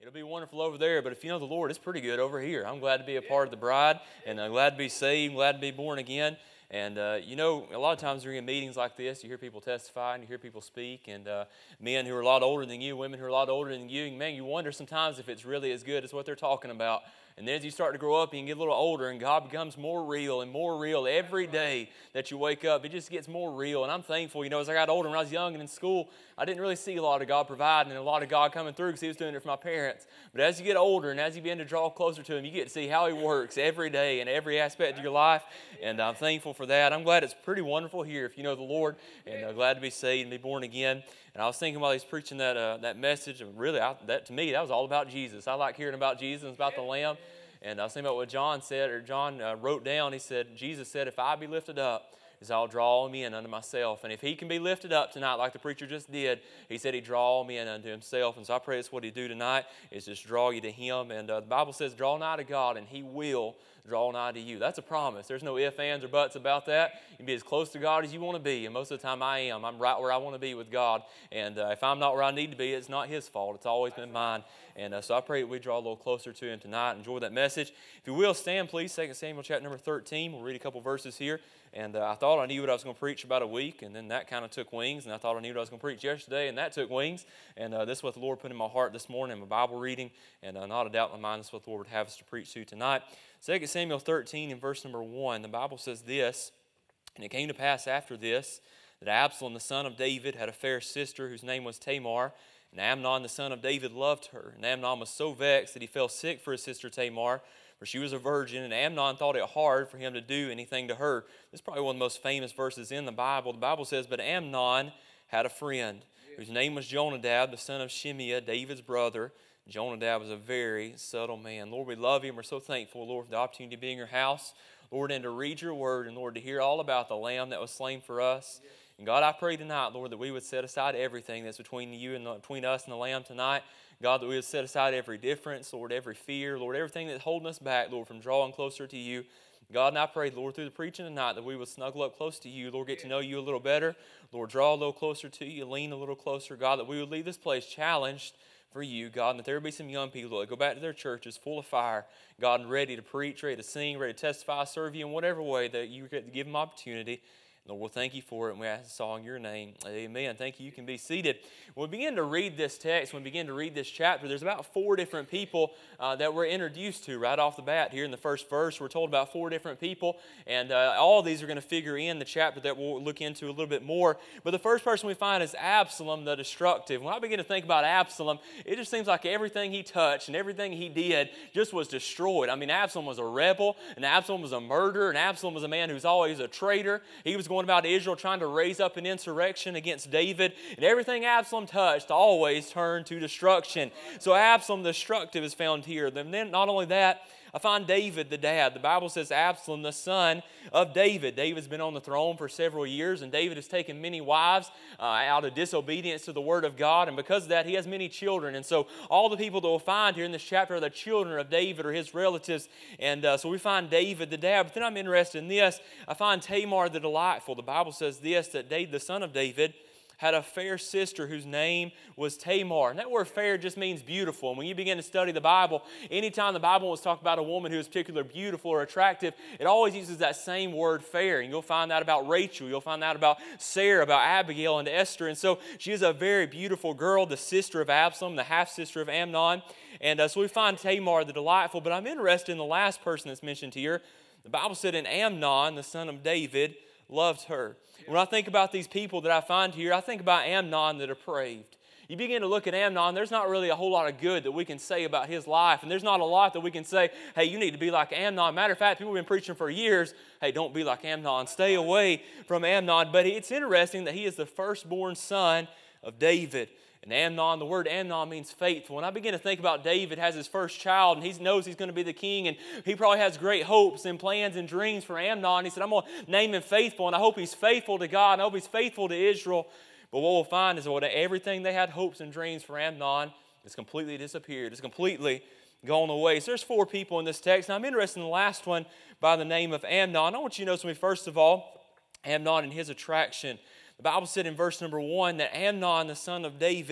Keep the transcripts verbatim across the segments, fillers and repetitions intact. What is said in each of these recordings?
It'll be wonderful over there, but if you know the Lord, it's pretty good over here. I'm glad to be a part of the bride, and I'm glad to be saved, glad to be born again. And, uh, you know, a lot of times during meetings like this, you hear people testify and you hear people speak, and uh, men who are a lot older than you, women who are a lot older than you, and man, you wonder sometimes if it's really as good as what they're talking about. And then as you start to grow up and you get a little older and God becomes more real and more real every day that you wake up, it just gets more real. And I'm thankful, you know, as I got older, when I was young and in school, I didn't really see a lot of God providing and a lot of God coming through because He was doing it for my parents. But as you get older and as you begin to draw closer to Him, you get to see how He works every day in every aspect of your life. And I'm thankful for that. I'm glad it's pretty wonderful here if you know the Lord, and uh, glad to be saved and be born again. And I was thinking while he was preaching that uh, that message, and really, I, that to me, that was all about Jesus. I like hearing about Jesus and about the Lamb. And I was thinking about what John said, or John uh, wrote down. He said, Jesus said, if I be lifted up, is I'll draw all men unto myself. And if He can be lifted up tonight like the preacher just did, He said He'd draw all men unto Himself. And so I pray that's what He'd do tonight, is just draw you to Him. And uh, the Bible says, draw nigh to God, and He will draw nigh to you. That's a promise. There's no ifs, ands, or buts about that. You can be as close to God as you want to be, and most of the time I am. I'm right where I want to be with God. And uh, if I'm not where I need to be, it's not His fault. It's always been mine. And uh, so I pray that we draw a little closer to Him tonight. Enjoy that message. If you will, stand, please. Second Samuel chapter number thirteen. We'll read a couple verses here. And uh, I thought I knew what I was going to preach about a week, and then that kind of took wings. And I thought I knew what I was going to preach yesterday, and that took wings. And uh, this is what the Lord put in my heart this morning, my Bible reading. And uh, not a doubt in my mind, this is what the Lord would have us to preach to tonight. Second Samuel thirteen in verse number one, the Bible says this, and it came to pass after this, that Absalom the son of David had a fair sister whose name was Tamar, and Amnon the son of David loved her. And Amnon was so vexed that he fell sick for his sister Tamar, for she was a virgin, and Amnon thought it hard for him to do anything to her. This is probably one of the most famous verses in the Bible. The Bible says, but Amnon had a friend whose name was Jonadab, the son of Shimeah, David's brother. Jonadab was a very subtle man. Lord, we love you, and we're so thankful, Lord, for the opportunity to be in your house, Lord, and to read your word, and Lord, to hear all about the Lamb that was slain for us. And God, I pray tonight, Lord, that we would set aside everything that's between you and the, between us and the Lamb tonight. God, that we would set aside every difference, Lord, every fear, Lord, everything that's holding us back, Lord, from drawing closer to you. God, and I pray, Lord, through the preaching tonight that we would snuggle up close to you, Lord, get to know you a little better, Lord, draw a little closer to you, lean a little closer, God, that we would leave this place challenged for you, God, and that there would be some young people that go back to their churches full of fire, God, and ready to preach, ready to sing, ready to testify, serve you in whatever way that you get to give them opportunity. Lord, we'll thank you for it, and we ask this all in your name. Amen. Thank you. You can be seated. When we begin to read this text, when we begin to read this chapter, there's about four different people uh, that we're introduced to right off the bat. Here in the first verse, we're told about four different people, and uh, all of these are going to figure in the chapter that we'll look into a little bit more. But the first person we find is Absalom the destructive. When I begin to think about Absalom, it just seems like everything he touched and everything he did just was destroyed. I mean, Absalom was a rebel, and Absalom was a murderer, and Absalom was a man who's always a traitor. He was going about Israel trying to raise up an insurrection against David, and everything Absalom touched always turned to destruction. So Absalom the destructive is found here. And then not only that, I find David the dad. The Bible says Absalom the son of David. David's been on the throne for several years, and David has taken many wives uh, out of disobedience to the word of God, and because of that he has many children. And so all the people that we'll find here in this chapter are the children of David or his relatives. And uh, so we find David the dad. But then I'm interested in this. I find Tamar the delightful. The Bible says this, that David, the son of David, had a fair sister whose name was Tamar. And that word fair just means beautiful. And when you begin to study the Bible, anytime the Bible wants to talk about a woman who is particularly beautiful or attractive, it always uses that same word fair. And you'll find that about Rachel. You'll find that about Sarah, about Abigail and Esther. And so she is a very beautiful girl, the sister of Absalom, the half-sister of Amnon. And uh, so we find Tamar the delightful. But I'm interested in the last person that's mentioned here. The Bible said, in Amnon, the son of David, loved her. When I think about these people that I find here, I think about Amnon the depraved. You begin to look at Amnon, there's not really a whole lot of good that we can say about his life. And there's not a lot that we can say, hey, you need to be like Amnon. Matter of fact, people have been preaching for years, hey, don't be like Amnon. Stay away from Amnon. But it's interesting that he is the firstborn son of David. And Amnon, the word Amnon means faithful. When I begin to think about David has his first child, and he knows he's going to be the king, and he probably has great hopes and plans and dreams for Amnon. He said, I'm going to name him faithful, and I hope he's faithful to God, and I hope he's faithful to Israel. But what we'll find is that everything they had hopes and dreams for Amnon has completely disappeared. It's completely gone away. So there's four people in this text. Now I'm interested in the last one by the name of Amnon. I want you to notice me, first of all, Amnon and his attraction. The Bible said in verse number one that Amnon, the son of David,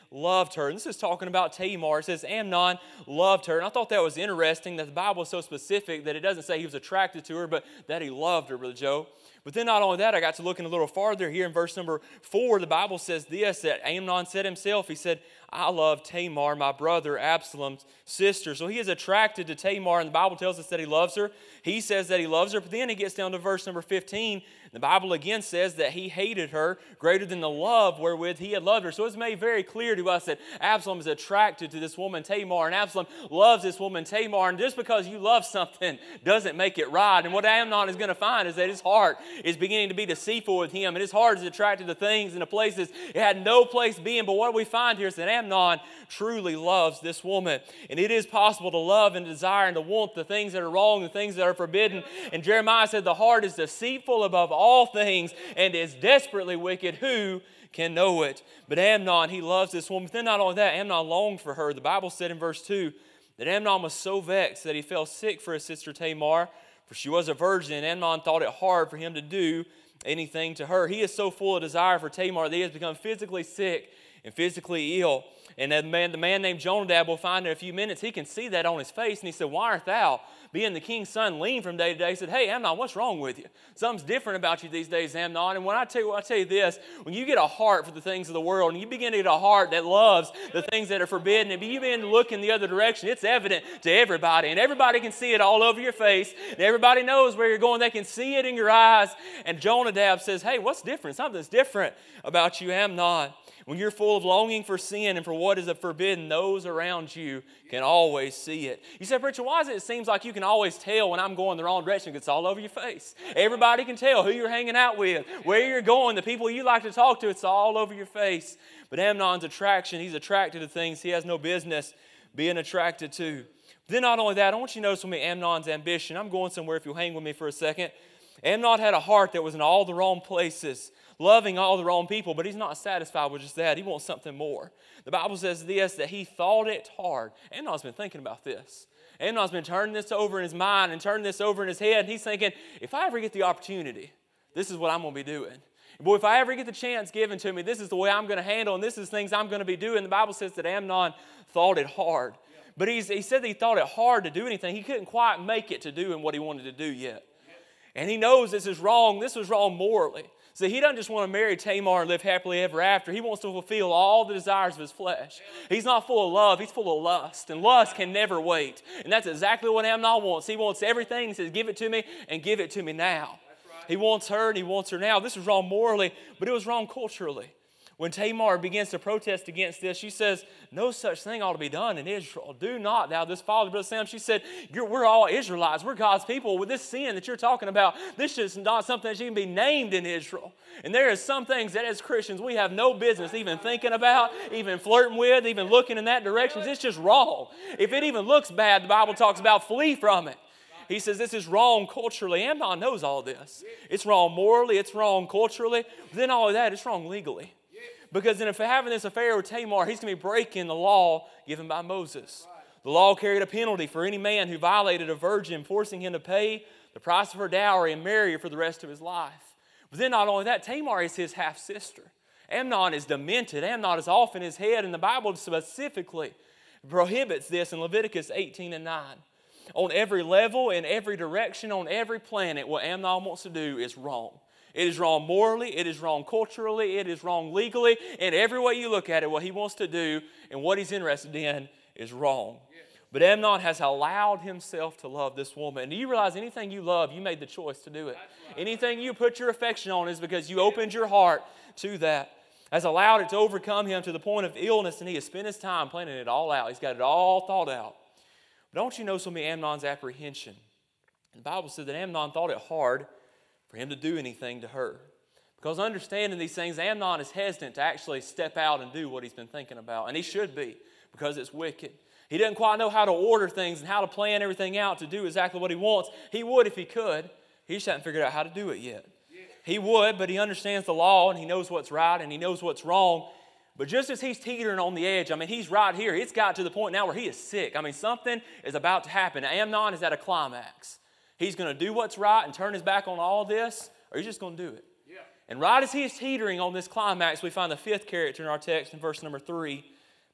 loved her. And this is talking about Tamar. It says Amnon loved her. And I thought that was interesting that the Bible is so specific that it doesn't say he was attracted to her, but that he loved her, Brother Joe. But then not only that, I got to looking a little farther here in verse number four. The Bible says this, that Amnon said himself, he said, I love Tamar, my brother Absalom's sister. So he is attracted to Tamar, and the Bible tells us that he loves her. He says that he loves her, but then he gets down to verse number fifteen. The Bible again says that he hated her greater than the love wherewith he had loved her. So it's made very clear to us that Absalom is attracted to this woman Tamar, and Absalom loves this woman Tamar. And just because you love something doesn't make it right. And what Amnon is going to find is that his heart is beginning to be deceitful with him, and his heart is attracted to things and to places it had no place being. But what we find here is that Amnon truly loves this woman. And it is possible to love and desire and to want the things that are wrong, the things that are forbidden. And Jeremiah said the heart is deceitful above all things and is desperately wicked. Who can know it? But Amnon, he loves this woman. But then not only that, Amnon longed for her. The Bible said in verse two that Amnon was so vexed that he fell sick for his sister Tamar, for she was a virgin, and Amnon thought it hard for him to do anything to her. He is so full of desire for Tamar that he has become physically sick and physically ill. And that man, the man named Jonadab, will find in a few minutes, he can see that on his face. And he said, why art thou, being the king's son, lean from day to day? He said, hey, Amnon, what's wrong with you? Something's different about you these days, Amnon. And when I tell you, I tell you this, when you get a heart for the things of the world, and you begin to get a heart that loves the things that are forbidden, and you begin to look in the other direction, it's evident to everybody. And everybody can see it all over your face. And everybody knows where you're going. They can see it in your eyes. And Jonadab says, hey, what's different? Something's different about you, Amnon. When you're full of longing for sin and for what is forbidden, those around you can always see it. You say, preacher, why is it it seems like you can always tell when I'm going the wrong direction? It's all over your face. Everybody can tell who you're hanging out with, where you're going, the people you like to talk to. It's all over your face. But Amnon's attraction, he's attracted to things he has no business being attracted to. Then not only that, I want you to notice with me Amnon's ambition. I'm going somewhere if you'll hang with me for a second. Amnon had a heart that was in all the wrong places, loving all the wrong people, but he's not satisfied with just that. He wants something more. The Bible says this, that he thought it hard. Amnon's been thinking about this. Amnon's been turning this over in his mind and turning this over in his head, and he's thinking, if I ever get the opportunity, this is what I'm going to be doing. Boy, if I ever get the chance given to me, this is the way I'm going to handle, and this is things I'm going to be doing. The Bible says that Amnon thought it hard. But he's, he said that he thought it hard to do anything. He couldn't quite make it to doing what he wanted to do yet. And he knows this is wrong. This was wrong morally. So he doesn't just want to marry Tamar and live happily ever after. He wants to fulfill all the desires of his flesh. He's not full of love. He's full of lust. And lust can never wait. And that's exactly what Amnon wants. He wants everything. He says, give it to me and give it to me now. He wants her and he wants her now. This was wrong morally, but it was wrong culturally. When Tamar begins to protest against this, she says, no such thing ought to be done in Israel. Do not thou this father. Brother Sam, she said, you're, we're all Israelites. We're God's people. With this sin that you're talking about, this is not something that should even be named in Israel. And there is some things that as Christians we have no business even thinking about, even flirting with, even looking in that direction. It's just wrong. If it even looks bad, the Bible talks about flee from it. He says this is wrong culturally. Amnon knows all this. It's wrong morally. It's wrong culturally. But then all of that, it's wrong legally. Because then if having this affair with Tamar, he's going to be breaking the law given by Moses. The law carried a penalty for any man who violated a virgin, forcing him to pay the price of her dowry and marry her for the rest of his life. But then not only that, Tamar is his half-sister. Amnon is demented. Amnon is off in his head, and the Bible specifically prohibits this in Leviticus eighteen and nine. On every level, in every direction, on every planet, what Amnon wants to do is wrong. It is wrong morally, it is wrong culturally, it is wrong legally, and every way you look at it, what he wants to do and what he's interested in is wrong. Yeah. But Amnon has allowed himself to love this woman. And do you realize anything you love, you made the choice to do it. Right. Anything you put your affection on is because you opened your heart to that. Has allowed it to overcome him to the point of illness, and he has spent his time planning it all out. He's got it all thought out. But don't you know some of Amnon's apprehension? The Bible said that Amnon thought it hard for him to do anything to her. Because understanding these things, Amnon is hesitant to actually step out and do what he's been thinking about. And he should be, because it's wicked. He doesn't quite know how to order things and how to plan everything out to do exactly what he wants. He would if he could. He just hasn't figured out how to do it yet. Yeah. He would, but he understands the law and he knows what's right and he knows what's wrong. But just as he's teetering on the edge, I mean, he's right here. It's got to the point now where he is sick. I mean, something is about to happen. Amnon is at a climax. He's going to do what's right and turn his back on all this, or he's just going to do it. Yeah. And right as he is teetering on this climax, we find the fifth character in our text in verse number three.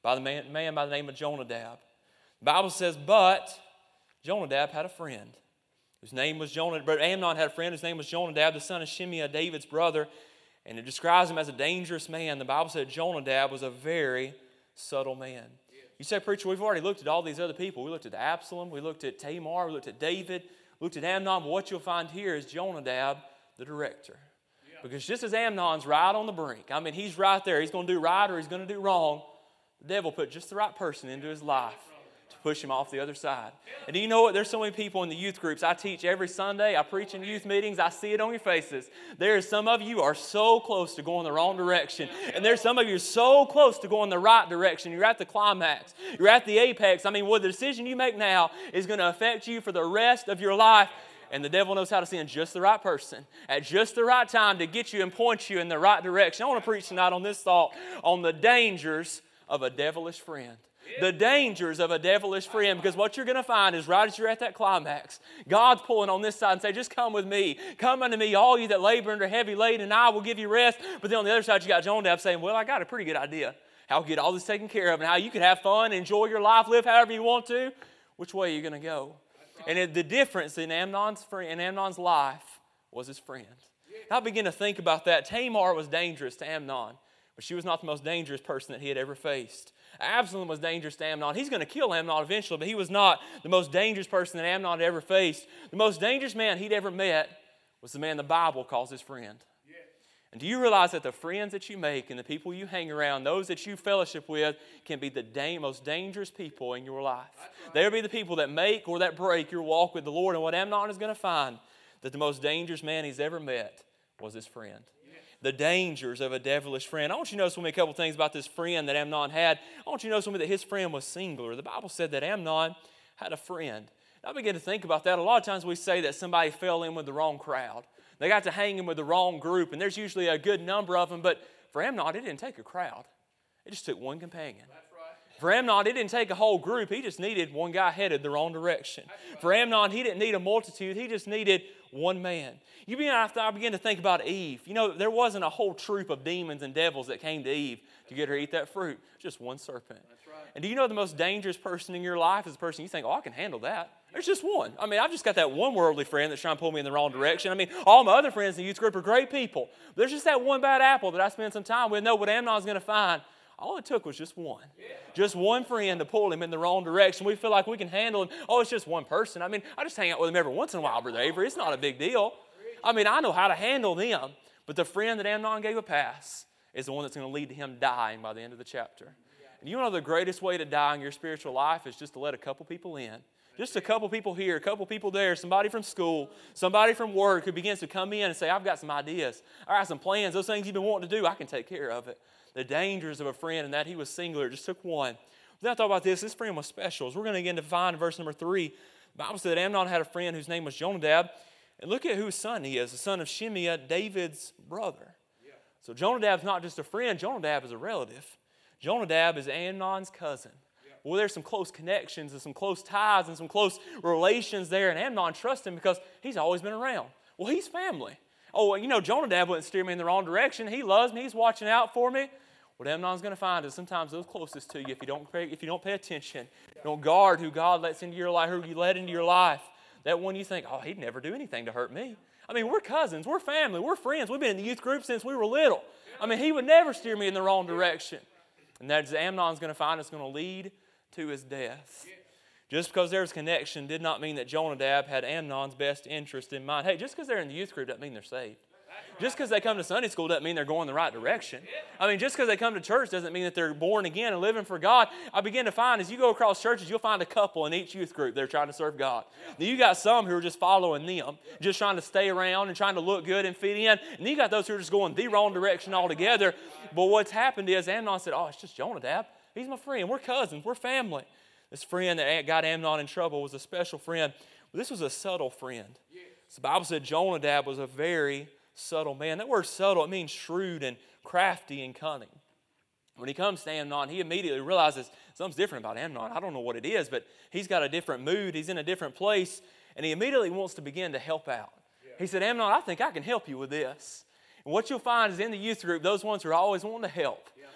by the man, man by the name of Jonadab. The Bible says, but Jonadab had a friend whose name was Jonadab. But Amnon had a friend whose name was Jonadab, the son of Shimeah, David's brother. And it describes him as a dangerous man. The Bible said Jonadab was a very subtle man. You say, preacher, we've already looked at all these other people. We looked at Absalom, we looked at Tamar, we looked at David, we looked at Amnon. But what you'll find here is Jonadab, the director. Because just as Amnon's right on the brink, I mean, he's right there. He's going to do right or he's going to do wrong. The devil put just the right person into his life to push him off the other side. And do you know what? There's so many people in the youth groups. I teach every Sunday. I preach in youth meetings. I see it on your faces. There's some of you are so close to going the wrong direction. And there's some of you are so close to going the right direction. You're at the climax. You're at the apex. I mean, what the decision you make now is going to affect you for the rest of your life. And the devil knows how to send just the right person at just the right time to get you and point you in the right direction. I want to preach tonight on this thought, on the dangers of a devilish friend. The dangers of a devilish friend, because what you're going to find is right as you're at that climax, God's pulling on this side and say, just come with me. Come unto me, all you that labor and are heavy laden, and I will give you rest. But then on the other side, you got Jonadab saying, well, I got a pretty good idea how to get all this taken care of and how you can have fun, enjoy your life, live however you want to. Which way are you going to go? And it, the difference in Amnon's, friend, in Amnon's life was his friend. I began to think about that. Tamar was dangerous to Amnon, but she was not the most dangerous person that he had ever faced. Absalom was dangerous to Amnon. He's going to kill Amnon eventually, but he was not the most dangerous person that Amnon had ever faced. The most dangerous man he'd ever met was the man the Bible calls his friend. And do you realize that the friends that you make and the people you hang around, those that you fellowship with, can be the da- most dangerous people in your life? Right. They'll be the people that make or that break your walk with the Lord. And what Amnon is going to find, that the most dangerous man he's ever met was his friend. The dangers of a devilish friend. I want you to notice with me a couple things about this friend that Amnon had. I want you to notice with me that his friend was singular. The Bible said that Amnon had a friend. And I began to think about that. A lot of times we say that somebody fell in with the wrong crowd. They got to hang him with the wrong group, and there's usually a good number of them. But for Amnon, it didn't take a crowd. It just took one companion. That's right. For Amnon, it didn't take a whole group. He just needed one guy headed the wrong direction. Right. For Amnon, he didn't need a multitude. He just needed one man. You begin, I began to think about Eve. You know, there wasn't a whole troop of demons and devils that came to Eve to get her to eat that fruit. Just one serpent. That's right. And do you know the most dangerous person in your life is the person you think, oh, I can handle that. There's just one. I mean, I've just got that one worldly friend that's trying to pull me in the wrong direction. I mean, all my other friends in the youth group are great people. There's just that one bad apple that I spend some time with. No, what Amnon's going to find, all it took was just one. Just one friend to pull him in the wrong direction. We feel like we can handle him. Oh, it's just one person. I mean, I just hang out with him every once in a while, Brother Avery. It's not a big deal. I mean, I know how to handle them. But the friend that Amnon gave a pass is the one that's going to lead to him dying by the end of the chapter. And you know the greatest way to die in your spiritual life is just to let a couple people in. Just a couple people here, a couple people there, somebody from school, somebody from work who begins to come in and say, I've got some ideas. I got some plans. Those things you've been wanting to do, I can take care of it. The dangers of a friend and that he was singular. It just took one. Then I thought about this. This friend was special. As we're going to begin to find in verse number three, the Bible said that Amnon had a friend whose name was Jonadab. And look at whose son he is, the son of Shimeah, David's brother. Yeah. So Jonadab's not just a friend. Jonadab is a relative. Jonadab is Amnon's cousin. Well, there's some close connections and some close ties and some close relations there. And Amnon trusts him because he's always been around. Well, he's family. Oh, well, you know, Jonadab wouldn't steer me in the wrong direction. He loves me. He's watching out for me. What Amnon's going to find is sometimes those closest to you, if you don't pay, if you don't pay attention, you don't guard who God lets into your life, who you let into your life, that one you think, oh, he'd never do anything to hurt me. I mean, we're cousins. We're family. We're friends. We've been in the youth group since we were little. I mean, he would never steer me in the wrong direction. And that's Amnon's going to find it's going to lead to his death. Just because there's connection did not mean that Jonadab had Amnon's best interest in mind. Hey, just because they're in the youth group doesn't mean they're saved. Just because they come to Sunday school doesn't mean they're going the right direction. I mean, just because they come to church doesn't mean that they're born again and living for God. I begin to find as you go across churches, you'll find a couple in each youth group that are trying to serve God. Now, you got some who are just following them, just trying to stay around and trying to look good and fit in. And then you got those who are just going the wrong direction altogether. But what's happened is Amnon said, oh, it's just Jonadab. He's my friend. We're cousins. We're family. This friend that got Amnon in trouble was a special friend. But this was a subtle friend. So the Bible said Jonadab was a very subtle man. That word subtle, it means shrewd and crafty and cunning. When he comes to Amnon, he immediately realizes something's different about Amnon. I don't know what it is, but he's got a different mood. He's in a different place, and he immediately wants to begin to help out. Yeah. He said, Amnon, I think I can help you with this. And what you'll find is in the youth group, those ones who are always wanting to help, yeah.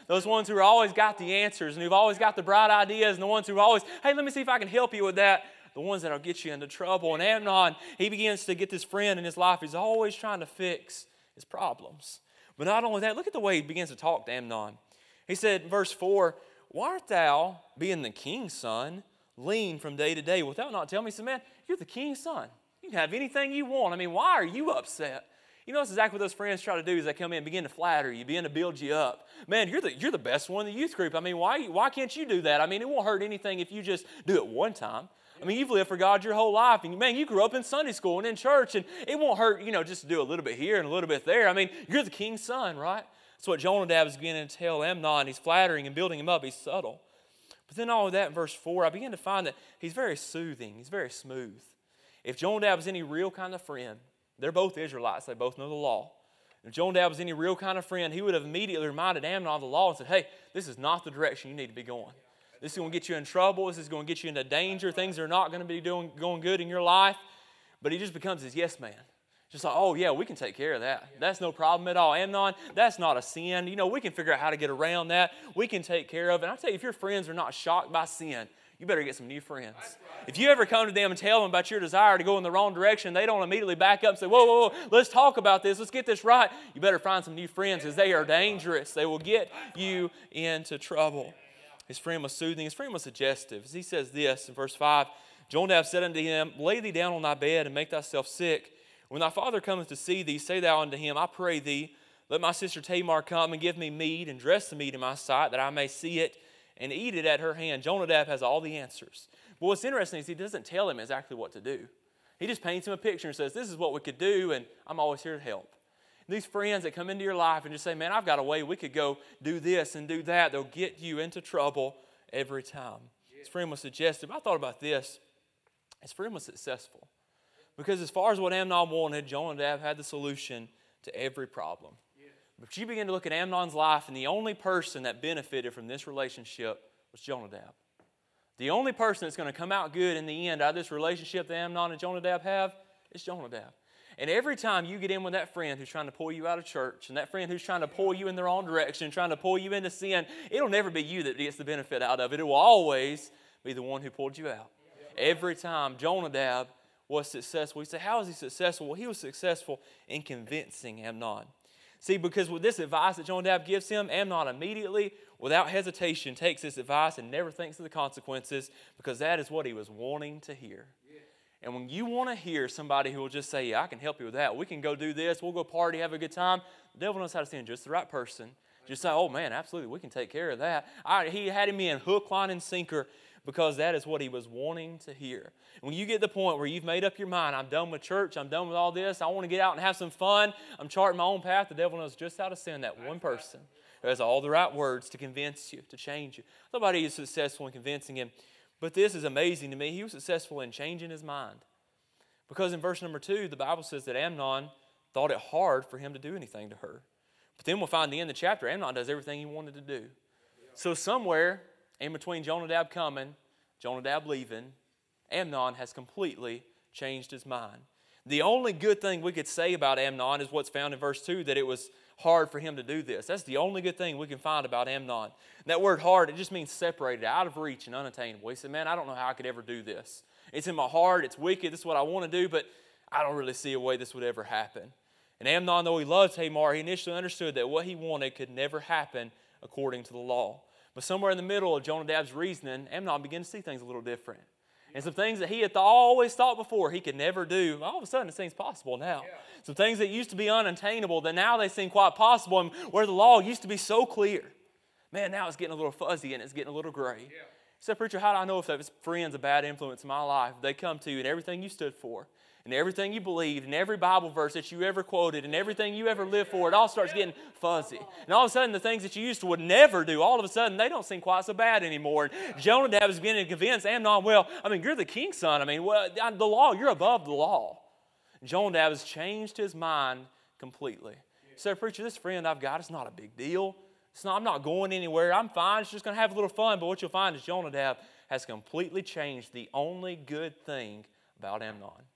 Those ones who are always got the answers and who've always got the bright ideas and the ones who always, hey, let me see if I can help you with that. The ones that'll get you into trouble. And Amnon, he begins to get this friend in his life. He's always trying to fix his problems. But not only that, look at the way he begins to talk to Amnon. He said in verse four, why art thou, being the king's son, lean from day to day? Wilt thou not tell me? He said, man, you're the king's son. You can have anything you want. I mean, why are you upset? You know, that's exactly what those friends try to do is they come in and begin to flatter you, begin to build you up. Man, you're the, you're the best one in the youth group. I mean, why, why can't you do that? I mean, it won't hurt anything if you just do it one time. I mean, you've lived for God your whole life. And, man, you grew up in Sunday school and in church. And it won't hurt, you know, just to do a little bit here and a little bit there. I mean, you're the king's son, right? That's what Jonadab is beginning to tell Amnon. He's flattering and building him up. He's subtle. But then all of that in verse four, I begin to find that he's very soothing. He's very smooth. If Jonadab is any real kind of friend, they're both Israelites. They both know the law. If Jonadab was any real kind of friend, he would have immediately reminded Amnon of the law and said, hey, this is not the direction you need to be going. This is going to get you in trouble. This is going to get you into danger. Things are not going to be doing, going good in your life. But he just becomes his yes man. Just like, oh, yeah, we can take care of that. That's no problem at all. Amnon, that's not a sin. You know, we can figure out how to get around that. We can take care of it. And I tell you, if your friends are not shocked by sin, you better get some new friends. If you ever come to them and tell them about your desire to go in the wrong direction, they don't immediately back up and say, whoa, whoa, whoa, let's talk about this. Let's get this right. You better find some new friends because they are dangerous. They will get you into trouble. His friend was soothing. His friend was suggestive. As he says this in verse five, Jonadab said unto him, lay thee down on thy bed and make thyself sick. When thy father cometh to see thee, say thou unto him, I pray thee, let my sister Tamar come and give me meat and dress the meat in my sight that I may see it and eat it at her hand. Jonadab has all the answers. But what's interesting is he doesn't tell him exactly what to do. He just paints him a picture and says, this is what we could do, and I'm always here to help. And these friends that come into your life and just say, man, I've got a way we could go do this and do that, they'll get you into trouble every time. His friend was suggestive. I thought about this. His friend was successful. Because as far as what Amnon wanted, Jonadab had the solution to every problem. But you begin to look at Amnon's life, and the only person that benefited from this relationship was Jonadab. The only person that's going to come out good in the end out of this relationship that Amnon and Jonadab have is Jonadab. And every time you get in with that friend who's trying to pull you out of church, and that friend who's trying to pull you in the wrong direction, trying to pull you into sin, it'll never be you that gets the benefit out of it. It will always be the one who pulled you out. Every time Jonadab was successful. You say, how is he successful? Well, he was successful in convincing Amnon. See, because with this advice that Jonadab gives him, Amnon immediately, without hesitation, takes this advice and never thinks of the consequences because that is what he was wanting to hear. And when you want to hear somebody who will just say, yeah, I can help you with that. We can go do this. We'll go party, have a good time. The devil knows how to send just the right person. Just say, oh, man, absolutely, we can take care of that. I, he had him in hook, line, and sinker because that is what he was wanting to hear. When you get to the point where you've made up your mind, I'm done with church, I'm done with all this, I want to get out and have some fun, I'm charting my own path, the devil knows just how to send that one person who has all the right words to convince you, to change you. Nobody is successful in convincing him. But this is amazing to me. He was successful in changing his mind. Because in verse number two, the Bible says that Amnon thought it hard for him to do anything to her. But then we'll find at the end of the chapter, Amnon does everything he wanted to do. So somewhere in between Jonadab coming, Jonadab leaving, Amnon has completely changed his mind. The only good thing we could say about Amnon is what's found in verse two, that it was hard for him to do this. That's the only good thing we can find about Amnon. And that word hard, it just means separated, out of reach and unattainable. He said, man, I don't know how I could ever do this. It's in my heart, it's wicked, this is what I want to do, but I don't really see a way this would ever happen. And Amnon, though he loved Tamar, he initially understood that what he wanted could never happen according to the law. But somewhere in the middle of Jonadab's reasoning, Amnon began to see things a little different. And some things that he had always thought before he could never do, all of a sudden it seems possible now. Yeah. Some things that used to be unattainable, that now they seem quite possible, and where the law used to be so clear. Man, now it's getting a little fuzzy and it's getting a little gray. Yeah. So, preacher, how do I know if that friend's a bad influence in my life? They come to you and everything you stood for, and everything you believed, and every Bible verse that you ever quoted, and everything you ever lived for, it all starts getting fuzzy. And all of a sudden, the things that you used to would never do, all of a sudden, they don't seem quite so bad anymore. And Jonadab is beginning to convince Amnon, well, I mean, you're the king's son. I mean, well, the law, you're above the law. Jonadab has changed his mind completely. He said, preacher, this friend I've got, it's not a big deal. It's not, I'm not going anywhere. I'm fine. It's just going to have a little fun. But what you'll find is Jonadab has completely changed the only good thing about Amnon.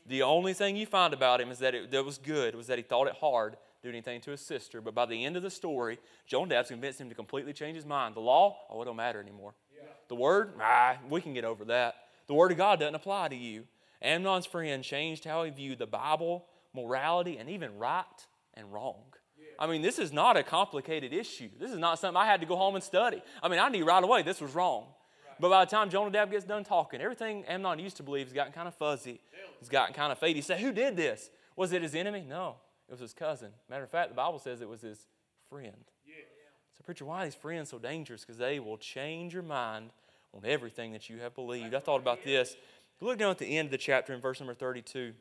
The only thing you find about him is that it that was good, was that he thought it hard doing anything to his sister. But by the end of the story, Jonadab's convinced him to completely change his mind. The law, oh, it don't matter anymore. Yeah. The word, ah, we can get over that. The word of God doesn't apply to you. Amnon's friend changed how he viewed the Bible, morality, and even right and wrong. Yeah. I mean, this is not a complicated issue. This is not something I had to go home and study. I mean, I knew right away this was wrong. Right. But by the time Jonadab gets done talking, everything Amnon used to believe has gotten kind of fuzzy. It's gotten kind of faded. He said, who did this? Was it his enemy? No, it was his cousin. Matter of fact, the Bible says it was his friend. Yeah. So, preacher, why are these friends so dangerous? Because they will change your mind on everything that you have believed. I thought about this. Look down at the end of the chapter in verse number thirty-two.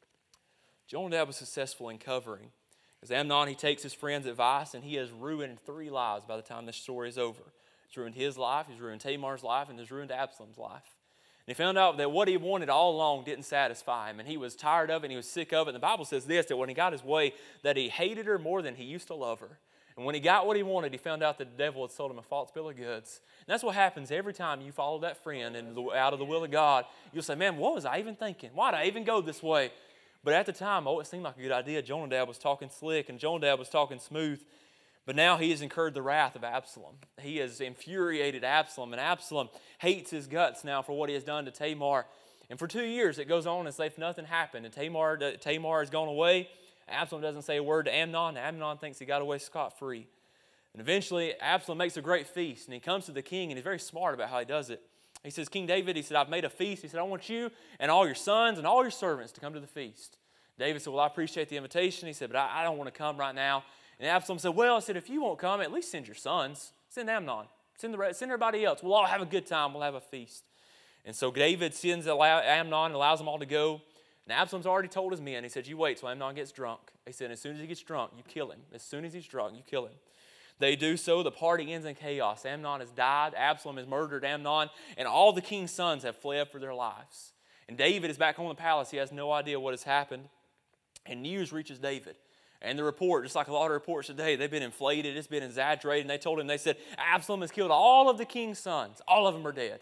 Jonadab was successful in covering. Because Amnon, he takes his friend's advice, and he has ruined three lives by the time this story is over. He's ruined his life, he's ruined Tamar's life, and he's ruined Absalom's life. And he found out that what he wanted all along didn't satisfy him, and he was tired of it, and he was sick of it. And the Bible says this, that when he got his way, that he hated her more than he used to love her. And when he got what he wanted, he found out that the devil had sold him a false bill of goods. And that's what happens every time you follow that friend and out of the will of God. You'll say, man, what was I even thinking? Why did I even go this way? But at the time, oh, it seemed like a good idea. Jonadab was talking slick, and Jonadab was talking smooth. But now he has incurred the wrath of Absalom. He has infuriated Absalom, and Absalom hates his guts now for what he has done to Tamar. And for two years, it goes on as if nothing happened. And Tamar, Tamar has gone away. Absalom doesn't say a word to Amnon. Amnon thinks he got away scot-free. And eventually, Absalom makes a great feast, and he comes to the king, and he's very smart about how he does it. He says, King David, he said, I've made a feast. He said, I want you and all your sons and all your servants to come to the feast. David said, well, I appreciate the invitation. He said, but I, I don't want to come right now. And Absalom said, well, I said, if you won't come, at least send your sons. Send Amnon. Send, the, send everybody else. We'll all have a good time. We'll have a feast. And so David sends Amnon and allows them all to go. And Absalom's already told his men. He said, you wait till Amnon gets drunk. He said, as soon as he gets drunk, you kill him. As soon as he's drunk, you kill him. They do so. The party ends in chaos. Amnon has died. Absalom has murdered Amnon. And all the king's sons have fled for their lives. And David is back home in the palace. He has no idea what has happened. And news reaches David. And the report, just like a lot of reports today, they've been inflated. It's been exaggerated. And they told him, they said, Absalom has killed all of the king's sons. All of them are dead.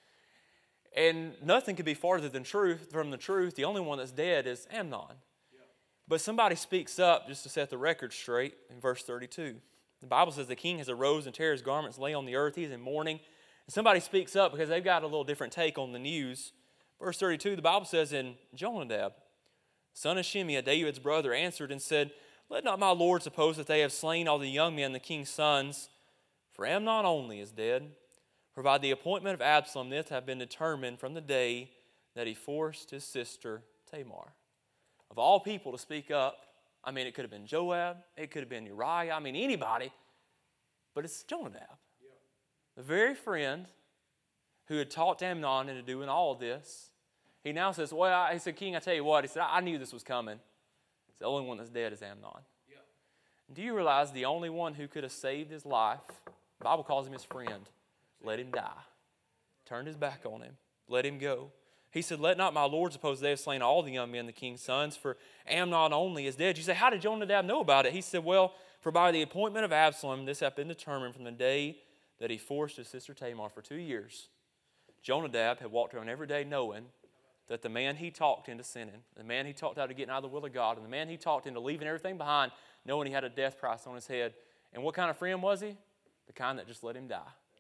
And nothing could be farther than truth from the truth. The only one that's dead is Amnon. Yeah. But somebody speaks up just to set the record straight in verse thirty-two. The Bible says the king has arose and tear his garments, lay on the earth. He is in mourning. And somebody speaks up because they've got a little different take on the news. Verse thirty-two, the Bible says, in Jonadab, son of Shimeah, David's brother, answered and said, let not my lord suppose that they have slain all the young men, the king's sons, for Amnon only is dead. For by the appointment of Absalom, this have been determined from the day that he forced his sister Tamar. Of all people to speak up, I mean, it could have been Joab, it could have been Uriah, I mean, anybody, but it's Jonadab. Yeah. The very friend who had talked Amnon into doing all of this. He now says, well, he said, King, I tell you what, he said, I knew this was coming. It's the only one that's dead is Amnon. Yeah. Do you realize the only one who could have saved his life, the Bible calls him his friend, let him die. Turned his back on him. Let him go. He said, let not my lord suppose they have slain all the young men, the king's sons, for Amnon only is dead. You say, how did Jonadab know about it? He said, well, for by the appointment of Absalom, this hath been determined from the day that he forced his sister Tamar for two years. Jonadab had walked around every day knowing that the man he talked into sinning, the man he talked out of getting out of the will of God, and the man he talked into leaving everything behind, knowing he had a death price on his head. And what kind of friend was he? The kind that just let him die.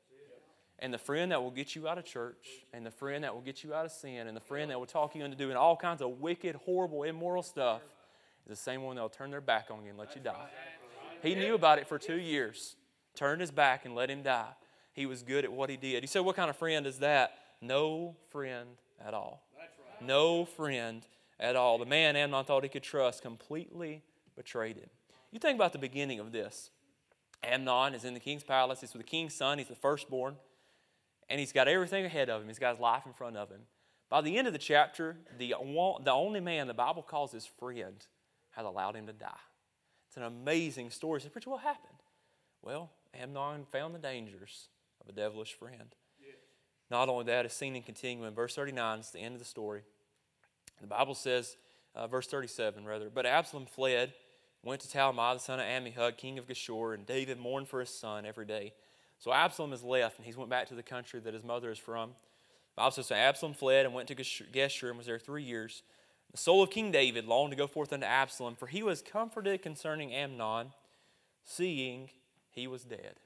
And the friend that will get you out of church, and the friend that will get you out of sin, and the friend that will talk you into doing all kinds of wicked, horrible, immoral stuff is the same one that will turn their back on you and let you die. He knew about it for two years, turned his back and let him die. He was good at what he did. You say, what kind of friend is that? No friend at all. No friend at all. The man Amnon thought he could trust completely betrayed him. You think about the beginning of this. Amnon is in the king's palace. He's with the king's son. He's the firstborn. And he's got everything ahead of him. He's got his life in front of him. By the end of the chapter, the, the only man the Bible calls his friend has allowed him to die. It's an amazing story. So, preacher, what happened? Well, Amnon found the dangers of a devilish friend. Yeah. Not only that, it's seen in continuing. Verse thirty-nine is the end of the story. The Bible says, uh, verse thirty-seven rather, but Absalom fled, went to Talmai, the son of Ammihud, king of Geshur, and David mourned for his son every day. So Absalom has left, and he's went back to the country that his mother is from. The Bible says, so Absalom fled and went to Geshur and was there three years. The soul of King David longed to go forth unto Absalom, for he was comforted concerning Amnon, seeing he was dead.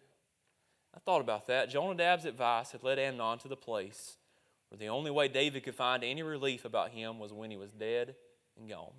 I thought about that. Jonadab's advice had led Amnon to the place where the only way David could find any relief about him was when he was dead and gone.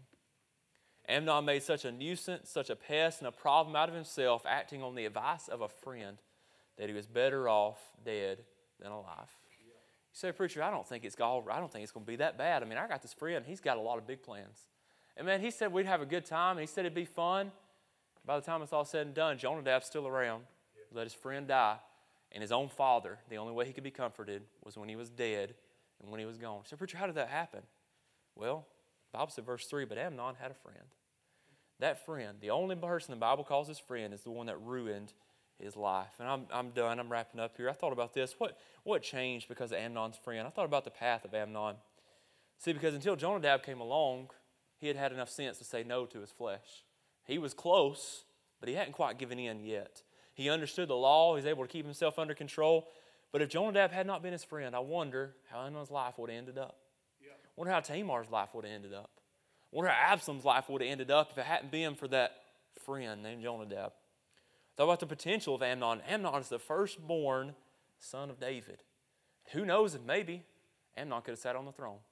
Amnon made such a nuisance, such a pest, and a problem out of himself, acting on the advice of a friend, that he was better off dead than alive. You say, preacher, I don't think it's all, I don't think it's going to be that bad. I mean, I got this friend. He's got a lot of big plans. And man, he said we'd have a good time, and he said it'd be fun. By the time it's all said and done, Jonadab's still around. He let his friend die. And his own father, the only way he could be comforted was when he was dead and when he was gone. So, preacher, how did that happen? Well, the Bible said, verse three, but Amnon had a friend. That friend, the only person the Bible calls his friend, is the one that ruined his life. And I'm, I'm done. I'm wrapping up here. I thought about this. What, what changed because of Amnon's friend? I thought about the path of Amnon. See, because until Jonadab came along, he had had enough sense to say no to his flesh. He was close, but he hadn't quite given in yet. He understood the law. He was able to keep himself under control. But if Jonadab had not been his friend, I wonder how Amnon's life would have ended up. Yeah. I wonder how Tamar's life would have ended up. I wonder how Absalom's life would have ended up if it hadn't been for that friend named Jonadab. Thought about the potential of Amnon. Amnon is the firstborn son of David. Who knows if maybe Amnon could have sat on the throne.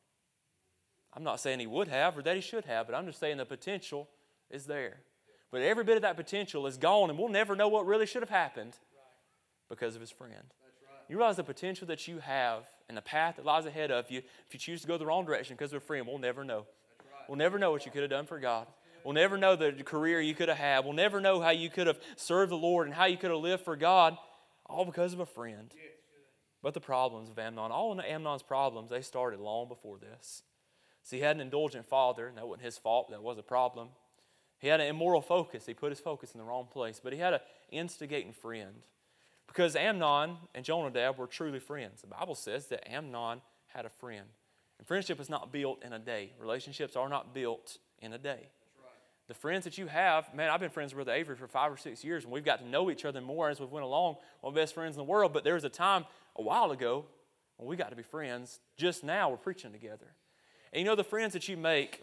I'm not saying he would have or that he should have, but I'm just saying the potential is there. But every bit of that potential is gone, and we'll never know what really should have happened because of his friend. You realize the potential that you have and the path that lies ahead of you, if you choose to go the wrong direction because of a friend, we'll never know. We'll never know what you could have done for God. We'll never know the career you could have had. We'll never know how you could have served the Lord and how you could have lived for God, all because of a friend. But the problems of Amnon, all of Amnon's problems, they started long before this. See, he had an indulgent father, and that wasn't his fault. That was a problem. He had an immoral focus. He put his focus in the wrong place. But he had an instigating friend. Because Amnon and Jonadab were truly friends. The Bible says that Amnon had a friend. And friendship is not built in a day. Relationships are not built in a day. Right. The friends that you have, man, I've been friends with Avery for five or six years, and we've got to know each other more as we've went along. One of the best friends in the world. But there was a time a while ago when we got to be friends. Just now we're preaching together. And you know the friends that you make,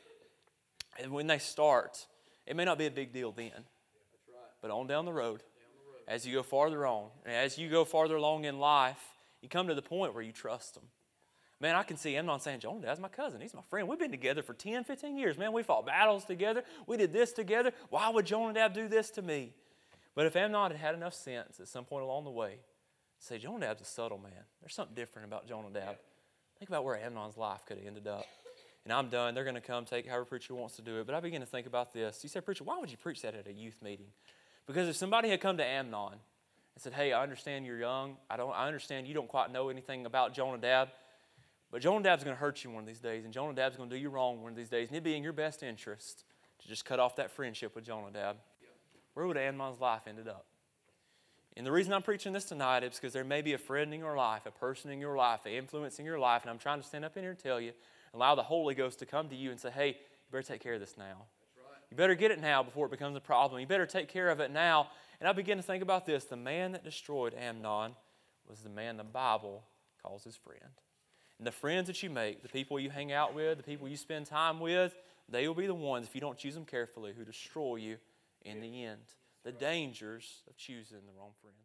and when they start, it may not be a big deal then. That's right. But on down the road, as you go farther on, and as you go farther along in life, you come to the point where you trust them. Man, I can see Amnon saying, Jonadab's my cousin. He's my friend. We've been together for ten, fifteen years. Man, we fought battles together. We did this together. Why would Jonadab do this to me? But if Amnon had had enough sense at some point along the way, to say, Jonadab's a subtle man. There's something different about Jonadab. Think about where Amnon's life could have ended up. And I'm done. They're going to come take however preacher wants to do it. But I begin to think about this. You said, preacher, why would you preach that at a youth meeting? Because if somebody had come to Amnon and said, hey, I understand you're young. I don't. I understand you don't quite know anything about Jonadab. But Jonadab's going to hurt you one of these days. And Jonadab's going to do you wrong one of these days. And it'd be in your best interest to just cut off that friendship with Jonadab. Where would Amnon's life ended up? And the reason I'm preaching this tonight is because there may be a friend in your life, a person in your life, an influence in your life. And I'm trying to stand up in here and tell you, allow the Holy Ghost to come to you and say, hey, you better take care of this now. That's right. You better get it now before it becomes a problem. You better take care of it now. And I begin to think about this. The man that destroyed Amnon was the man the Bible calls his friend. And the friends that you make, the people you hang out with, the people you spend time with, they will be the ones, if you don't choose them carefully, who destroy you in the end. The dangers of choosing the wrong friends.